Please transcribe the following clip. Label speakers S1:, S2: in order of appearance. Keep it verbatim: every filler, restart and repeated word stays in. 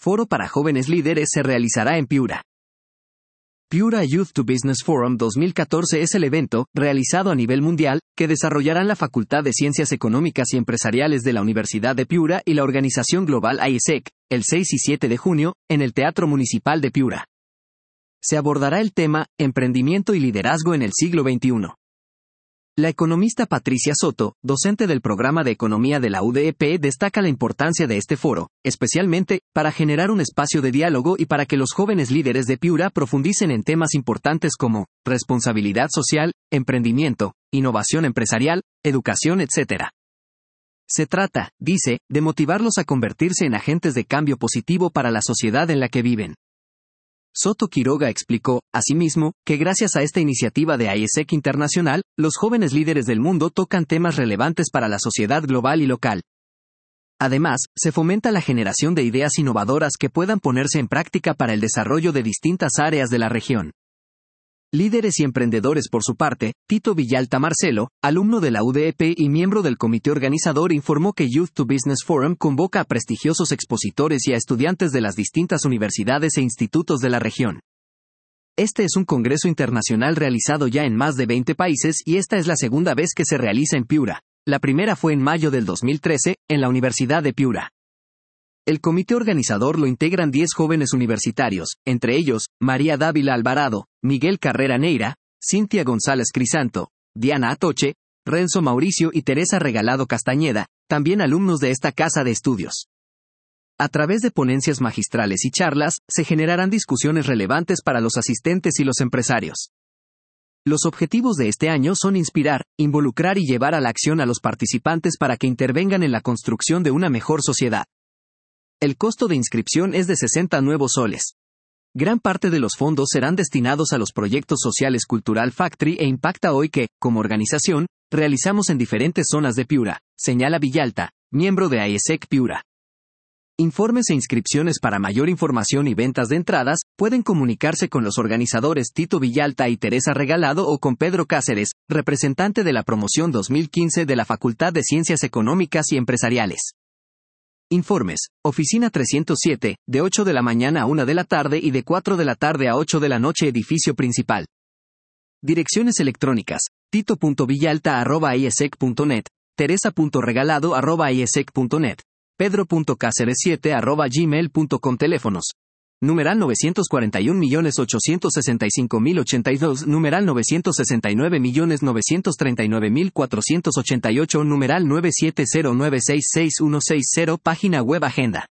S1: Foro para Jóvenes Líderes se realizará en Piura. Piura Youth to Business Forum dos mil catorce es el evento, realizado a nivel mundial, que desarrollarán la Facultad de Ciencias Económicas y Empresariales de la Universidad de Piura y la organización global I E S E C, el seis y siete de junio, en el Teatro Municipal de Piura. Se abordará el tema, Emprendimiento y Liderazgo en el siglo veintiuno. La economista Patricia Soto, docente del programa de Economía de la U D E P, destaca la importancia de este foro, especialmente, para generar un espacio de diálogo y para que los jóvenes líderes de Piura profundicen en temas importantes como responsabilidad social, emprendimiento, innovación empresarial, educación, etcétera. Se trata, dice, de motivarlos a convertirse en agentes de cambio positivo para la sociedad en la que viven. Soto Quiroga explicó, asimismo, que gracias a esta iniciativa de I E S E C Internacional, los jóvenes líderes del mundo tocan temas relevantes para la sociedad global y local. Además, se fomenta la generación de ideas innovadoras que puedan ponerse en práctica para el desarrollo de distintas áreas de la región. Líderes y emprendedores por su parte, Tito Villalta Marcelo, alumno de la U D E P y miembro del comité organizador, informó que Youth to Business Forum convoca a prestigiosos expositores y a estudiantes de las distintas universidades e institutos de la región. Este es un congreso internacional realizado ya en más de veinte países y esta es la segunda vez que se realiza en Piura. La primera fue en mayo del dos mil trece, en la Universidad de Piura. El comité organizador lo integran diez jóvenes universitarios, entre ellos, María Dávila Alvarado, Miguel Carrera Neira, Cintia González Crisanto, Diana Atoche, Renzo Mauricio y Teresa Regalado Castañeda, también alumnos de esta casa de estudios. A través de ponencias magistrales y charlas, se generarán discusiones relevantes para los asistentes y los empresarios. Los objetivos de este año son inspirar, involucrar y llevar a la acción a los participantes para que intervengan en la construcción de una mejor sociedad. El costo de inscripción es de sesenta nuevos soles. Gran parte de los fondos serán destinados a los proyectos sociales Cultural Factory e Impacta Hoy que, como organización, realizamos en diferentes zonas de Piura, señala Villalta, miembro de I E S E C Piura. Informes e inscripciones. Para mayor información y ventas de entradas, pueden comunicarse con los organizadores Tito Villalta y Teresa Regalado o con Pedro Cáceres, representante de la promoción dos mil quince de la Facultad de Ciencias Económicas y Empresariales. Informes, Oficina trescientos siete, de ocho de la mañana a una de la tarde y de cuatro de la tarde a ocho de la noche. Edificio principal. Direcciones electrónicas, tito punto villalta arroba i e s e c punto net, teresa punto regalado arroba i e s e c punto net, pedro punto cáceres siete arroba gmail punto com. Teléfonos. Numeral novecientos cuarenta y un millones ochocientos sesenta y cinco mil ochenta y dos, numeral novecientos sesenta y nueve millones novecientos treinta y nueve mil cuatrocientos ochenta y ocho, numeral nueve siete cero nueve seis seis uno seis cero, página web agenda.